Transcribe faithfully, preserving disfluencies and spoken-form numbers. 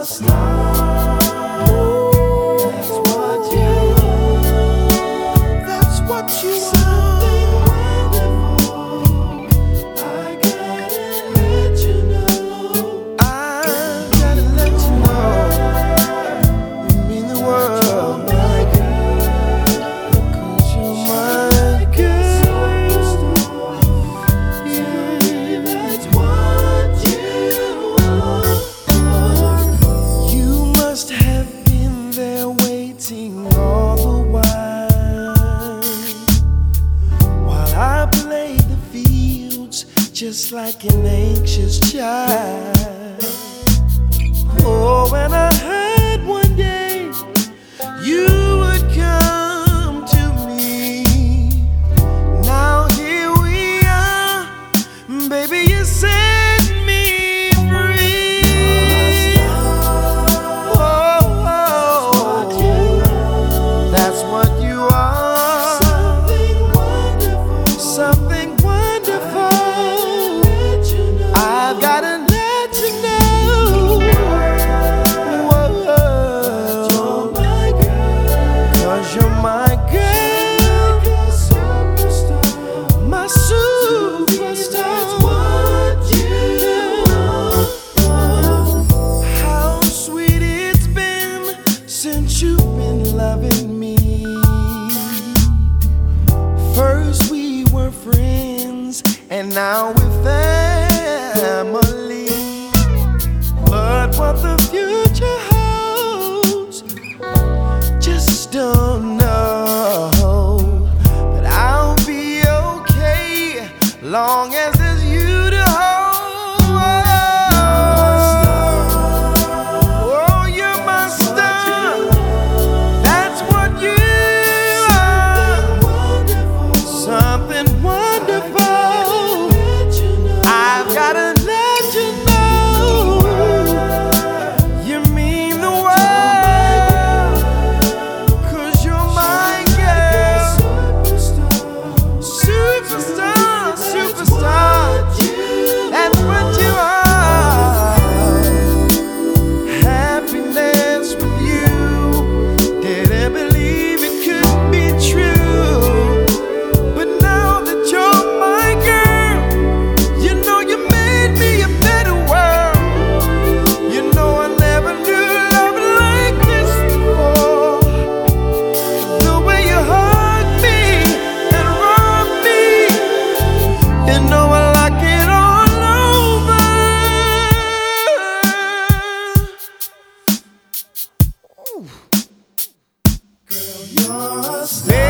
star. That's what you are. That's what you are. Something wonderful. I gotta let you know. I gotta let you know. You mean the world. You're my girl. 'Cause you're my girl. Yeah, that's what you are. You must have been there waiting all the while, while I played the fields just like an anxious child. Oh, and I heard one day you would come to me. Now here we are, baby, you set me free. Oh, oh, that's what you are. Something wonderful. Something wonderful. I've gotta let you know. Whoa, you're my girl. 'Cause you're my girl. My superstar. That's what you are. How sweet it's been since you've been loving me. First we were friends, and now we're family. But what the future holds, just don't know. But I'll be okay, long as there's you to hold. Oh, you're my star. That's what you are. Something wonderful. I've gotta let you know. You mean the world. 'Cause you're my girl. Superstar, superstar. That's what you are. Happiness with you. Didn't believe it could be true. But now that you're my girl, you know you made me a better world. You know I never knew love like this before. The way you hug me and rub me, you know I like it all over. Girl, you're a star.